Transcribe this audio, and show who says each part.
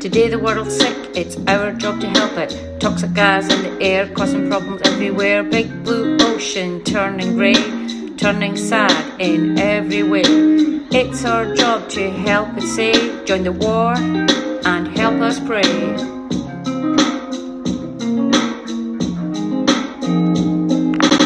Speaker 1: Today the world's sick, it's our job to help it. Toxic gas in the air, causing problems everywhere. Big blue ocean turning grey, turning sad in every way. It's our job to help it say, join the war and help us pray.